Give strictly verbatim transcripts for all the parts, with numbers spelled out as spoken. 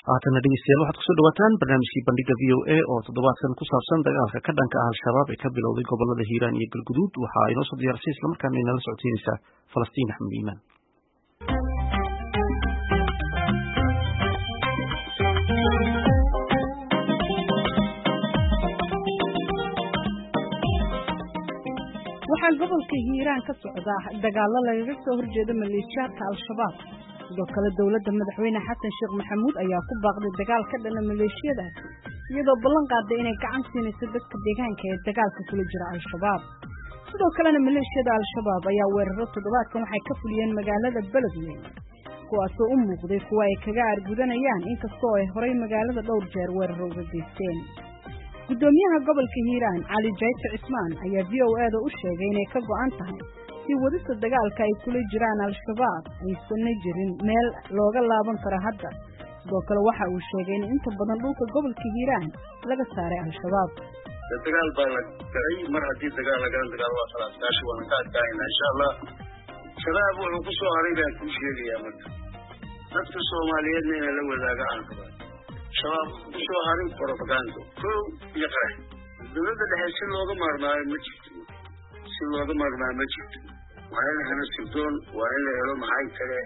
haatana dhegeystayaal waxaad kusoo dhawaataan barnaamijkii bandhiga v o a oo toddobaadkan ku saabsan dagaalka ka dhanka ah al-shabaab ee ka bilowday gobolada hiiraan iyo galguduud waxaa inoo soo diyaarisay islamarkaana inala socodsiinaysaa falastiin axmed iimaan. waxaa gobolka hiiraan ka socda dagaalo lagaga soo horjeeda maleeshiyaadka al-shabaab sidoo kale dowladda madaxweyne xasan sheekh maxamuud ayaa ku baaqday dagaal ka dhana maleeshiyadaasi iyadoo ballan qaaday inay gacan siinayso dadka deegaanka ee dagaalka kula jira al-shabaab sidoo kalena maleeshiyada al-shabaab ayaa weeraro toddobaadkan waxay ka fuliyeen magaalada beledweyne kuwaasoo u muuqday kuwa ay kaga aargudanayaan inkastoo ay horay magaalada dhowr jeer weeraro uga geysteen. gudoomiyaha gobolka hiiraan cali jayte cismaan ayaa v o a da u sheegay inay ka go'an tahay si wadista dagaalka ay kula jiraan al-shabaab aysan jirin meel looga laaban karo hadda sidoo kale waxa uu sheegay in inta badan dhulka gobolka hiiraan laga saaray al-shabaab. dagaal baa la galay mar haddii dagaal lagaan dagaal waa khalaas waana ka adkaanayna insha allah. shabaab wuxuu ku soo haray baan kuu sheegayaa marka dadka soomaaliyeedna inay la wadaagaan qabaan shabaab ku soo harin propaganda kow iyo qarax dowladda dhexe si looga maarmaayo ma jirto si looga maarmaayo ma jirto waa in la helo sirdoon waa in la helo maxay kale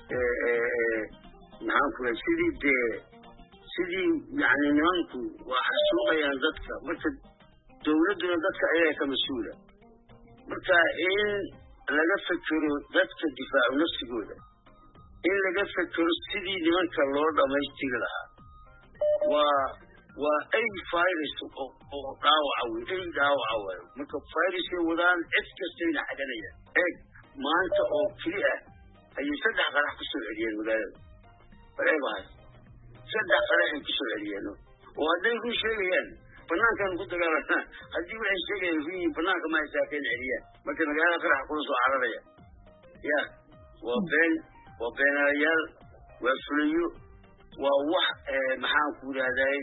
maxaan ku leeyahay sidii dee sidii yacni nimanku waa xasuuqayaan dadka marka dowladduna dadka ayaga ka mas-uula marka in laga fekero dadka difaacu nafsigooda in laga fekero sidii nimanka loo dhamaystiri lahaa waa waa ay virus oo oo dhaawaca wey ay dhaawaca wey marka viruskay wadaan cid kastayna xaganayaan eeg maanta oo keli ah ayay saddex qarax ku soo celiyeen magaalada bareebahay saddex qarax ay ku soo celiyeen oo hadday ku sheegayaan banaankan ku dagaalana haddii waxay sheegayaan ruuyi banaanka ma haysaakeen celiyaan marka magaalada qarax kula soo cararaya ya waa been waa beenayaal waa fulayo waa wax maxaan ku yidhahday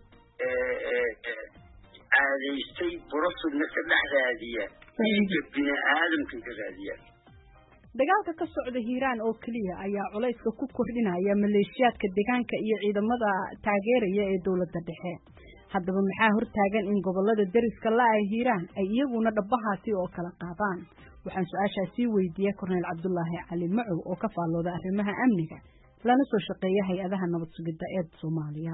caadaystay borofidna ka dhex raadiya dhiigga bini aadamka ka raadiya. dagaalka ka socda hiiraan oo keliya ayaa culayska ku kordhinaya maleeshiyaadka deegaanka iyo ciidamada taageeraya ee dowladda dhexe. haddaba maxaa hortaagan in gobolada deriska la-ah hiiraan ay iyaguna dhabahaasi oo kala qaadaan? waxaan su-aashaasii weydiiyey korneyl cabdulaahi cali macow oo ka faallooda arrimaha amniga lana soo shaqeeya hay-adaha nabad sugidda ee Soomaaliya.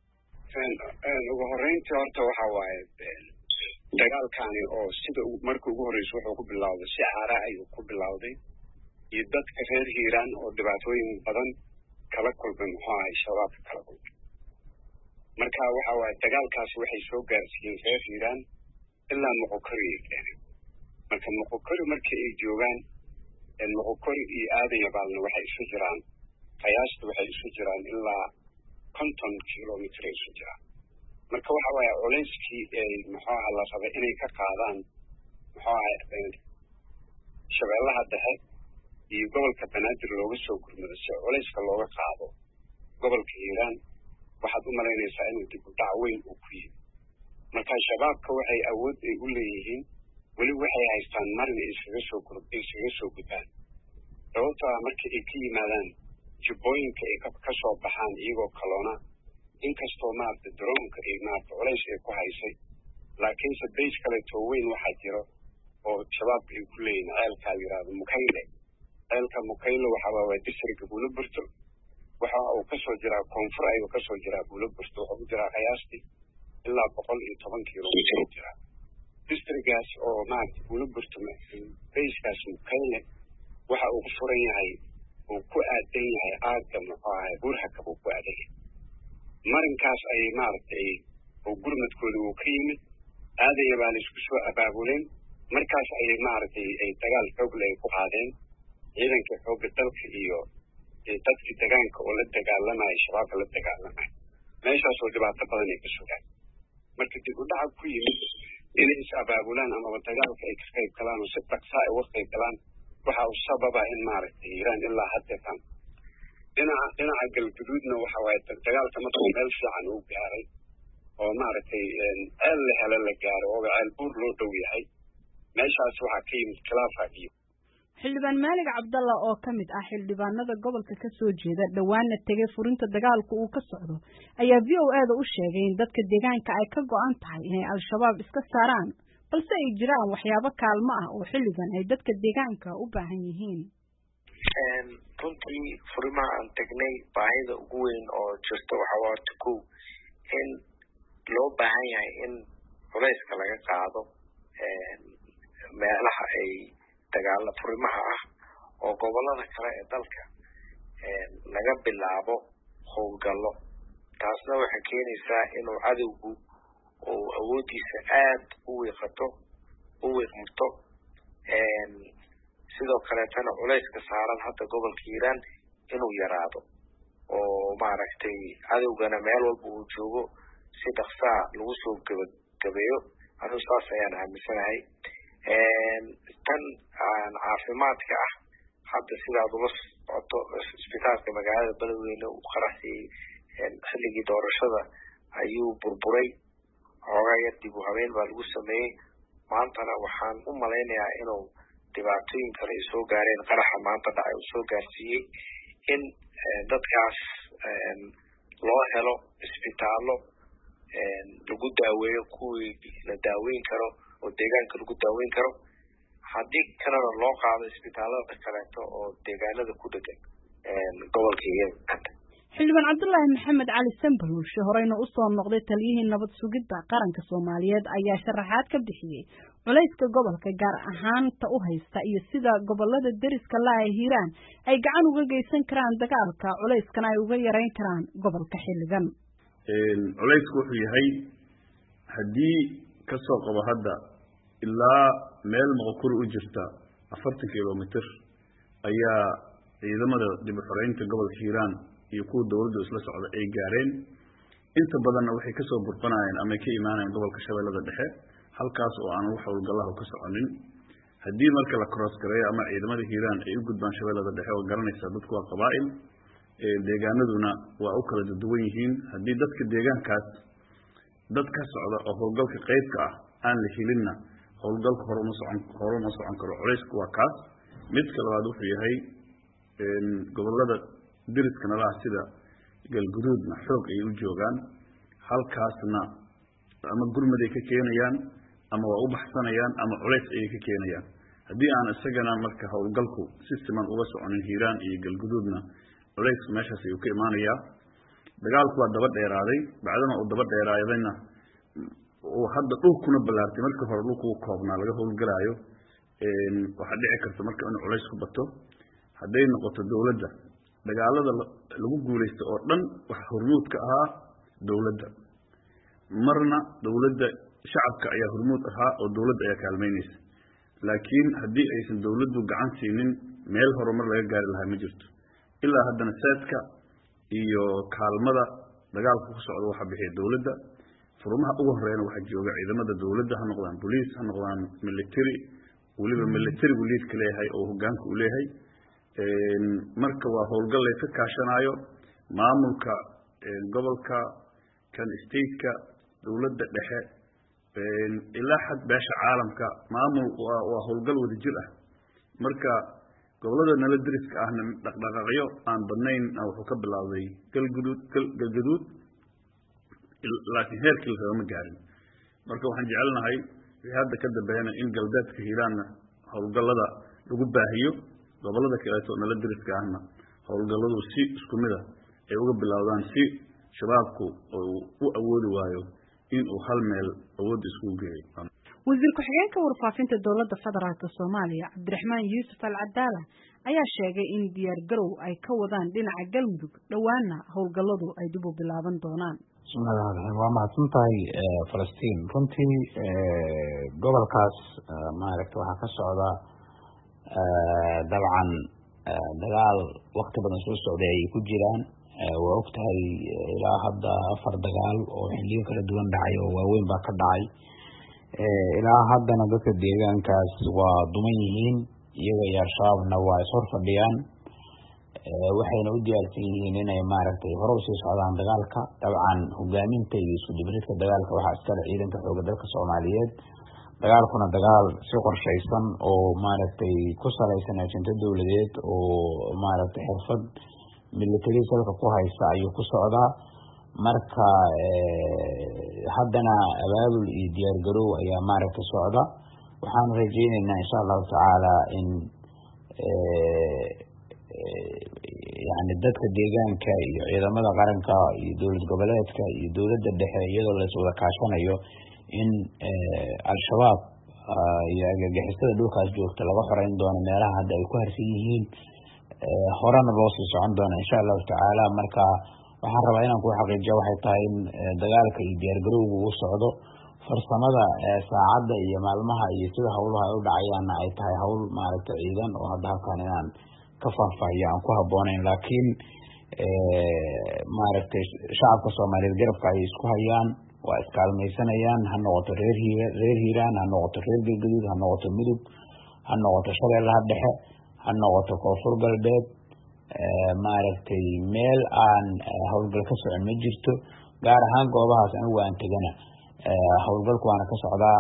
ugu horeyntii horta waxa waaye dagaalkani oo sida markii ugu horreysay wuxuu ku bilowday si caara ayuu ku bilowday iyo dadka reer hiiraan oo dhibaatooyin badan kala kulmay muxuu ahay shabaabka kala kulmay marka waxa waaye dagaalkaasi waxay soo gaarsiiyeen reer hiiraan ilaa moqokori ay keeneen marka moqokori markii ay joogaan moqokori iyo aadan yabaalna waxay isu jiraan qiyaasta waxay isu jiraan ilaa konton kilomitr ay isu jiraan marka waxa waaye culayskii ay muxuu aha la rabay inay ka qaadaan muxuu ahay shabeellaha dhexe iyo gobolka banaadir looga soo gurmado si culayska looga qaado gobolka hiiraan waxaad u malaynaysaa inuu dib u dhac weyn uu ku yimi marka shabaabka waxay awood ay u leeyihiin weli waxay haystaan marin ay iskaga soo gur ay iskaga soo gudbaan sababtoo ah markii ay ka yimaadaan jubbooyinka ay ka soo baxaan iyagoo kaloona inkastoo maaragta daroonka ay maaragta culays ay ku haysay laakiinse bays kaleetoo weyn waxaa jiro oo shabaabka ay ku leeyihin ceelkaa la yidhaahdo mukayle ceelka mukayle waxaa waa waa districtka buuloburto waxa uu kasoo jiraa koonfur ayuu kasoo jiraa buuloburto wuxuu u jiraa qiyaastii ilaa boqol iyo toban kilomitr u jiraa districtgaas oo maaragta buuloburto bayskaas mukayle waxa uu ku furan yahay uu ku aadan yahay aagga muxuu ahay buurhakab uu ku aadan yahay marinkaas ayay maaragtay oo gurmadkooda uu ka yimid aadaya baa la isku soo abaabuleen markaas ayay maaragtay ay dagaal xoogle ay ku qaadeen ciidanka xoogga dalka iyo dadkii degaanka oo la dagaalamaya shabaabka la dagaalamaya meeshaasoo dhibaato badan ay ka sugaan marka dib u dhaca ku yimid inay is abaabulaan amaba dagaalka ay ka qayb galaan oo si dhaqsaa ay uga qayb galaan waxa uu sababa in maaragtay hiiraan ilaa haddeetan dhinaca dhinaca galguduudna waxa waaye dagaalka markuu meel fiican uu gaaray oo maaragtay ceel la helo la gaaro oo ceel buur loo dhow yahay meeshaas waxaa ka yimid khilaafa iyo xildhibaan Maalig Cabdalla oo ka mid ah xildhibaanada gobolka ka soo jeeda dhawaana tagay furinta dagaalku uu ka socdo ayaa V O A da u sheegay in dadka deegaanka ay ka go'an tahay inay al-shabaab iska saaraan balse ay jiraan waxyaabo kaalmo ah oo xilligan ay dadka deegaanka u baahan yihiin. runtii furimaha aan tagnay baahida ugu weyn oo jirta waxa waa tukow in loo baahan yahay in culayska laga qaado meelaha ay dagaala furimaha ah oo gobolada kale ee dalka laga bilaabo howlgallo taasna waxay keenaysaa inuu cadowgu oo awoodiisa aad u wiiqato u wiiqmto sidoo kaleetana culayska saaran hadda gobolka Hiiraan inuu yaraado oo maaragtay cadowgana meel walba uu joogo si dhaqsaa lagu soo gabagabeeyo anigu saas ayaan aaminsanahay tan caafimaadka ah hadda sidaad ula socoto isbitaalka magaalada Beledweyne uu qaraxay xilligii doorashada ayuu burburay hoogaa yar dib u habeen baa lagu sameeyey maantana waxaan u malaynayaa inuu dhibaatooyin kale ay soo gaareen qaraxa maanta dhacay uu soo gaarsiiyey in dadkaas loo helo isbitaallo lagu daaweeyo kuwii la daaweyn karo oo deegaanka lagu daaweyn karo haddii kalena loo qaado isbitaallada kaleeto oo deegaanada ku dhegan gobolka Hiiraan. xildhibaan Cabdullaahi Maxamed Cali Sanbaluushe horeyna u soo noqday taliyihii nabad sugidda qaranka Soomaaliyeed ayaa sharaxaad ka bixiyay culayska gobolka gaar ahaan ta u haysta iyo sida gobolada deriska la ah Hiiraan ay gacan uga geysan karaan dagaalka culayskana ay uga yareyn karaan gobolka xilligan. een culaysku wuxuu yahay haddii ka soo qabo hadda ilaa meel maqkur u jirta afartan kiiloomitir ayaa ciidamada dib u xoreynta gobolka Hiiraan iyo kuwa dawladda isla socda ay gaareen inta badan waxay ka soo burqanayeen ama ka imaanayeen gobolka Shabeellada Dhexe halkaas oo aan wax howlgalaha ka soconin haddii marka la cross gareeyo ama ciidamada Hiiraan ay u gudbaan Shabeellada Dhexe oo garanaysa dadku waa qabaa'il ee deegaanaduna waa u kala duwan yihiin haddii dadka deegaankaas dad ka socda oo howlgalka qaybka ah aan la helinna howlgalka hore uma socon hore uma socon karo culaysku waa kaas mid kale waad wuxuu yahay een gobolada diriska nalaha sida galguduudna xoog ay u joogaan halkaasna ama gurmad ay ka keenayaan ama waa u baxsanayaan ama culays ay ka keenayaan haddii aan isagana marka howlgalku si siman uga soconin Hiiraan iyo galguduudna culays meeshaas ayuu ka imaanayaa dagaalku waa daba dheeraaday bacdana uu daba dheeraadayna oo hadda dhulkuna balaartay markii hore dhulku koobnaa laga howlgalaayo een waxa dhici karta marka in culays ku bato haday noqoto dawladda dagaalada lagu guuleysto oo dhan wax hormuud ka ah dawladda marna dawladda shacabka ayaa hormuud ahaa oo dawladda ayaa kaalmeynaysa laakiin haddii aysan dawladdu gacan siinin meel horumar laga gaari lahaa ma jirto ilaa haddana saadka iyo kaalmada dagaalka ku socda waxa bixiya dawladda furmaha ugu horeeyna waxa jooga ciidamada dawladda ha noqdaan police ha noqdaan military waliba military lead ka leeyahay oo hoggaanka u leeyahay een marka waa howlgal la ka kaashanayo maamulka gobolka kan state-ka dawladda dhexe een ilaa xad beesha caalamka maamul waa howlgal wada jir ah marka gobolada nala diriska ahna dhaqdhaqaaqyo aan badnayn wuxuu ka bilaabay galguduud galguduud laakiin heerkii lama gaarin marka waxaan jecelnahay wixii hadda ka dambeeyana in galbeedka Hiiraanna howlgalada lagu baahiyo gobolada kale oo nala diriska ahna howlgaladu si isku mid ah ay uga bilaawdaan si shabaabku u awoodi waayo in uu hal meel awood isku geeyo. wasiir ku-xigeenka warfaafinta dowladda federaalka Soomaaliya Cabdiraxmaan Yuusuf Al-Cadaala ayaa sheegay in diyaar garow ay ka wadaan dhinaca Galmudug dhawaana howlgaladu ay dib u bilaaban doonaan. bismillaahirrahmaanirrahiim waa mahadsantahay Falastiin runtii gobolkaas maaragtay waxa ka socda dabcan dagaal waqti badan soo socday ay ku jiraan waa ogtahay ilaa hadda afar dagaal oo xilliyo kala duwan dhacay oo waaweyn baa ka dhacay ilaa haddana dadka deegaankaas waa duman yihiin iyaga iyo al-shabaabna waa ishor fadhiyaan waxayna u diyaarsan yihiin inay maaragtay hore usii socdaan dagaalka dabcan hogaaminta iyo isku dibridka dagaalka waxaa iskale ciidanka xooga dalka Soomaaliyeed dagaalkuna dagaal si qorshaysan oo maaragtay ku salaysan ajinta dowladeed oo maaragtay xirfad military salka ku haysta ayuu ku socdaa. marka haddana abaabul iyo diyaar garow ayaa maaragtay socda. waxaan rajeynaynaa insha allahu tacaala in yani dadka deegaanka iyo ciidamada qaranka iyo dowlad goboleedka iyo dowladda dhexe iyadoo la iswada kaashanayo in al-shabaab iyo argagixisada dhulkaas joogta laga xoreyn doono meelaha hadda ay ku harsan yihiin, horena loo sii socon doono insha allahu tacaala. marka waxaan rabaa inaan ku xaqiijiyo waxay tahay in dagaalka iyo diyaargarowga uu socdo. farsamada saacadda iyo maalmaha iyo sida hawlaha ay u dhacayaanna ay tahay hawl maaragtay ciidan oo hadda halkan inaan ka faahfaahiyo aan ku habboonayn, laakiin maaragtay shacabka soomaaliyeed garabka ay isku hayaan, waa iskaalmaysanayaan, ha noqoto reer hiira reer hiiraan, ha noqoto reer galgaduud, ha noqoto mudug, ha noqoto shabeellaha dhexe, ha noqoto koonfur galbeed. maaragtay meel aan howlgal ka socon ma jirto, gaar ahaan goobahaas anigu aan tegana howlgalku waana ka socdaa,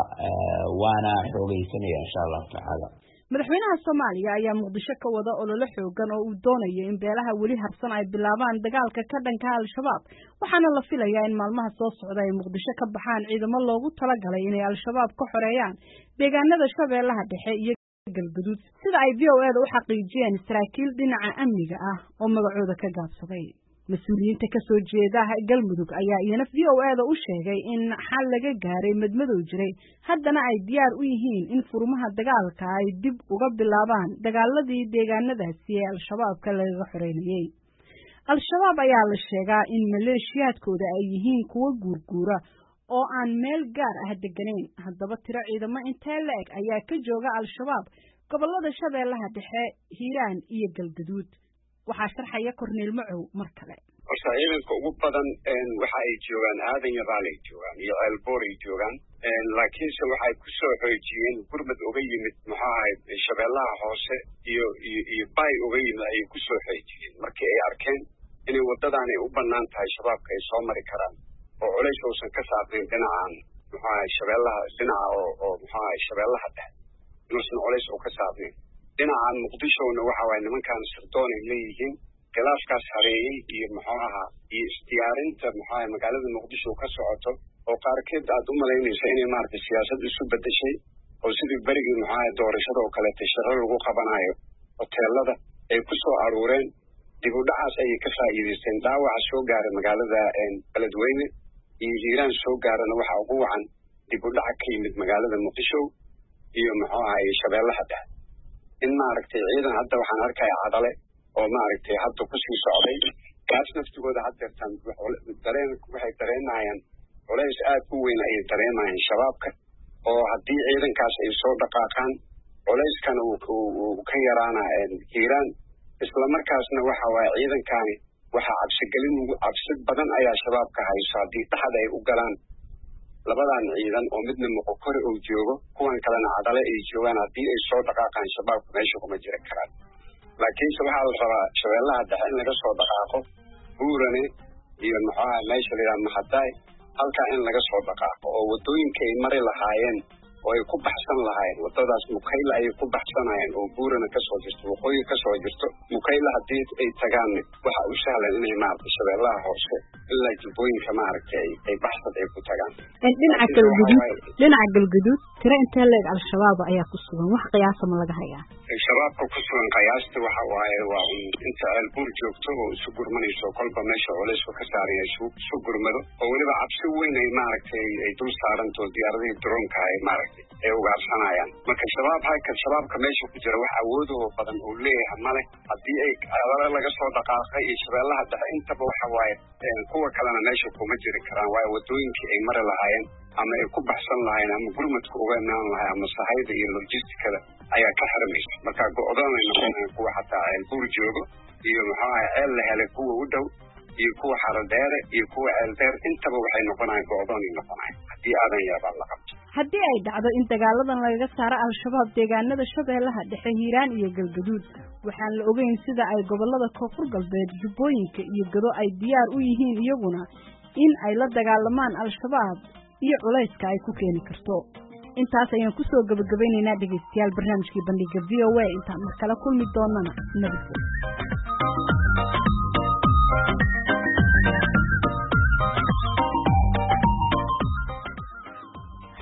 waana xoogeysanaya insha allahu tacaala. madaxweynaha Soomaaliya ayaa Muqdisho ka wada olole xoogan oo uu doonayo in beelaha weli harsan ay bilaabaan dagaalka ka dhanka ah al-shabaab, waxaana la filayaa in maalmaha soo socda ay Muqdisho ka baxaan ciidamo loogu talagalay inay al-shabaab ka xoreeyaan deegaanada shabeellaha dhexe iyo galgaduud, sida ay V O A da u xaqiijiyeen saraakiil dhinaca amniga ah oo magacooda ka gaabsaday. mas-uuliyiinta ka soo jeeda galmudug ayaa iyana V O A da u sheegay in xal laga gaaray madmadow jiray, haddana ay diyaar u yihiin in furmaha dagaalka ay dib uga bilaabaan dagaaladii deegaanadaasi ee al-shabaabka laga xoreynayay. al-shabaab ayaa la sheegaa in maleeshiyaadkooda ay yihiin kuwo guurguura oo aan meel gaar ah deganayn. haddaba tiro ciidamo intee la-eg ayaa ka jooga al-shabaab gobolada shabeellaha dhexe, hiiraan iyo galgaduud. waxaa sharxaya Korneel Macow mar kale. horta ciidanka ugu badan waxa ay joogaan aadan yabaal ay joogaan iyo ceelboor ay joogaan, laakiinse waxay ku soo xoojiyeen gurmad uga yimid maxaa ahayd shabeellaha hoose iyo iyo iyo bay uga yimid ayay ku soo xoojiyeen markii ay arkeen inay waddadan ay u bannaan tahay shabaabka ay soo mari karaan oo culays uusan ka saarnayn dhinacan maxaa ahayd shabeellaha dhinaca oo oo maxaa ahayd shabeellaha dhexe inuusan culays u ka saarnayn. dhinacan muqdishona waxa waaye nimankaan sirdoon ay leeyihiin, khilaafkaas hareeyey iyo muxuu ahaa iyo isdiyaarinta muxuu ahaa magaalada muqdisho ka socoto oo qaarkeed aad u malaynaysa inay maaragtay siyaasad isu bedeshay oo sidii berigii muxuu ahaa doorashada oo kaleeta shaqo lagu qabanayo hoteelada ay ku soo aruureen. dib u dhacaas ayay ka faa'iidaysteen. dhaawaca soo gaaray magaalada beledweyne iyo hiiraan soo gaarana waxa ugu wacan dib u dhaca ka yimid magaalada muqdisho iyo muxuu ahaa shabeellaha dhexe. in maaragtay ciidan hadda waxaan arkaya cadale oo maaragtay hadda kusii socday, kaas naftigooda haddeertaan dareen waxay dareenayaan culays aad u weyn ayay dareemayaan shabaabka, oo haddii ciidankaas ay soo dhaqaaqaan culayskana uu ka yaraana hiiraan. isla markaasna waxa waaye ciidankaani waxaa cabsigelin cabsi badan ayaa shabaabka hayso haddii dhaxda ay u galaan labadan ciidan oo midna muqokore uu joogo kuwan kalena cadale ay joogaan. haddii ay soo dhaqaaqaan shabaabka meesha kuma jiri karaan, laakiinse waxaa la rabaa shabeellaha dhexe in laga soo dhaqaaqo buurane iyo maxaa meesha la yidhaha mahadaay, halkaa in laga soo dhaqaaqo oo waddooyinka ay mari lahaayeen oo ay ku baxsan lahaayeen waddadaas mukayla ayay ku baxsanayeen oo buurana kasoo jirto waqooyi kasoo jirto. mukayla haddii ay tagaan waxa u sahlan inay maaragtay shabeellaha hoose ilaa jubbooyinka maaragtay ay baxsad ay ku tagaan. dhinaca galgaduud dhinaca galgaduud tiro intee leeg al-shabaab ayaa ku sugan, wax qiyaasa ma laga hayaa? shabaabka ku sugan qiyaasta waxa waaye waa inta ceelbuur joogto oo isu gurmanayso kolba meesha culaysku ka saaraya isu gurmado oo weliba cabsi weyn ay maaragtay ay dul saaranto diyaaradihii droonka ay maaragtay ay ugaarsanayaan. marka shabaab halka shabaabka meesha ku jira wax awoodoo badan uu leeyahay male. haddii ay cadale laga soo dhaqaaqay iyo shabeellaha dhexe intaba waxa waaye kuwa kalena meesha kuma jiri karaan, waayo waddooyinkii ay mari lahaayeen ama ay ku baxsan lahaayeen ama gurmadka uga imaan lahay ama sahayda iyo logistikada ayaa ka xirmaysa. marka go-doonay noqonayaan kuwa xataa ceelbuur joogo iyo muxuu ahay ceel la helay kuwa u dhow iyo kuwa xaradheere iyo kuwa ceeldeer intaba waxay noqonayaan go-doonay noqonayan haddii aadan yaabaa la qabto. haddii ay dhacdo in dagaaladan lagaga saaro al-shabaab deegaanada shabeellaha dhexe, hiiraan iyo galgaduud, waxaan la ogeyn sida ay gobolada koonfur galbeed, jubbooyinka iyo gado ay diyaar u yihiin iyaguna in ay la dagaalamaan al-shabaab iyo culayska ay ku keeni karto. intaas ayaan ku soo gabagabaynaynaa dhageystayaal barnaamijkii bandhiga V O A intaan mar kale kulmi doonana nabadgelyo.